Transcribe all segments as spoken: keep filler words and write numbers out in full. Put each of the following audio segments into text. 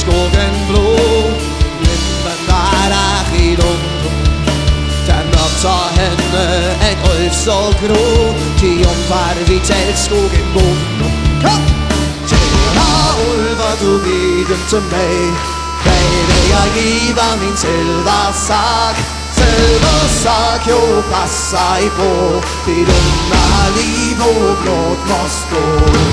skogen blå. Linden der er i London, der mørktar henne en ulv så grå. Til omfær vi til skogen bonden. Kom! Tjena ulver, du giv dem til mig. Hvad vil jeg give min silversak? Silversak, jo pas sig på. Dit underliv og blot må stå.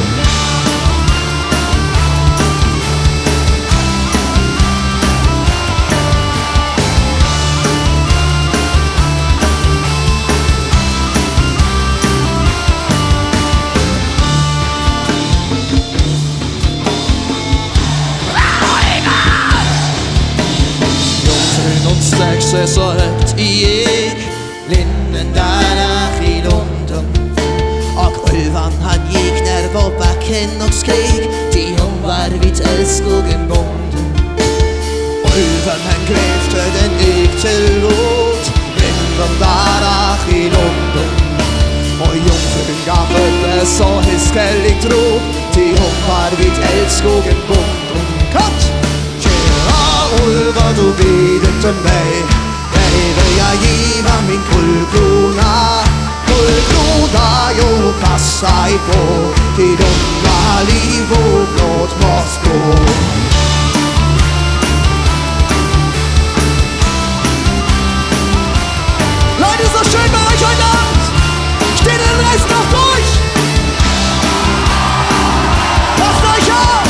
Sexer så høgt i æg. Linden der er i London, og ulven han gikk ned på bakken og skrek. De om var vidt elskogen bonden. Ulven han grevte den gikk til rot. Linden der er i London, og jomfruen gav møtte så hyskeligt rop. De om var vidt elskogen bonden. Cut! Ulver, du giv dem til mig. Hvad vil jeg give min guldkrona? Guldkrona, jo pas sig på. Dit underliv og blot må stå. Leute, ist das schön bei euch heute Abend? Steht den Rest noch durch? Passt euch auf!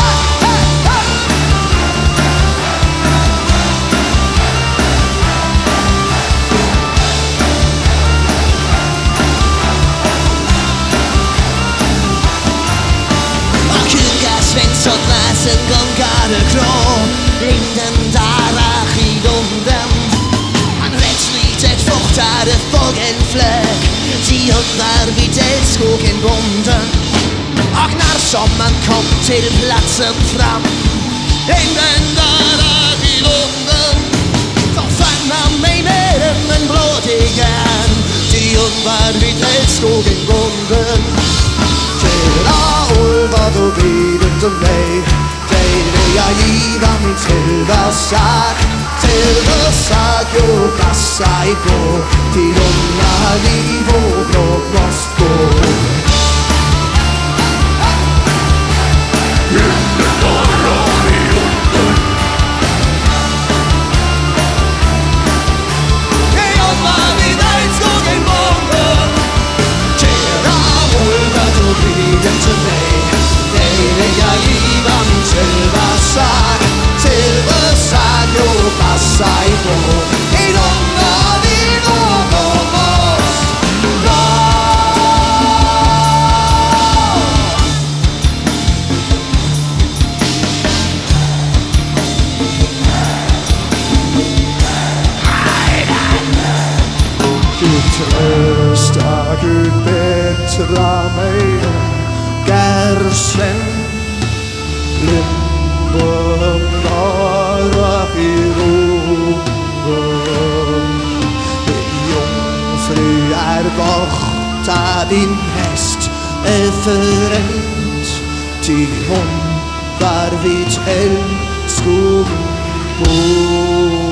Svensson näsen gångade grå. Linden där är i London, han rätt slitet fortare fågelflög. De undrar vid älskogen bonden, och när sommaren kom till platsen fram. Linden där är i London, så fann han mig med en blådigen. De undrar vid älskogen bonden. Tjena ulver, du giv dem til mig. Dig vil jeg give min silversak. Silversak, jo pas sig på. Dit underliv og blot må stå. Linden der er i London, de om var vidt elskogen bonden. Tjena ulver, du giv dem til mig. Dig vil jeg give min silversak. Silversak, jo pas sig på. Dit underliv og blot må stå. Gud trøster, Gud bedrer mig. Gersen Linden der i London, jomfru er borta, din hest er forent. Til hun var vidt elskogen bonden.